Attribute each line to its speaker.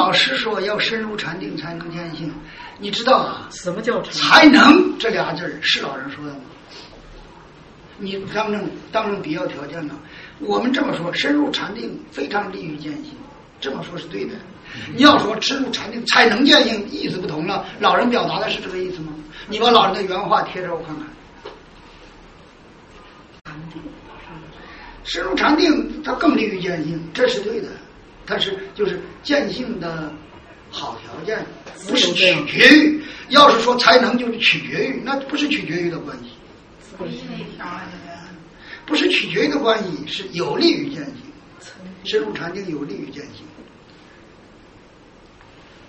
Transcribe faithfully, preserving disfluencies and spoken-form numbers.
Speaker 1: 老师说要深入禅定才能见性，你知道啊？
Speaker 2: 什么叫
Speaker 1: 才能这俩字是老人说的吗？你当成当成必要条件了。我们这么说，深入禅定非常利于见性，这么说是对的。你要说深入禅定才能见性，意思不同了。老人表达的是这个意思吗？你把老人的原话贴着我看看。深入禅定，它更利于见性，这是对的。它是就是见性的好条件，不是取决于。要是说才能，就是取决于，那不是取决于的关系。不是取决于的关系，是有利于见性。深入禅定有利于见性。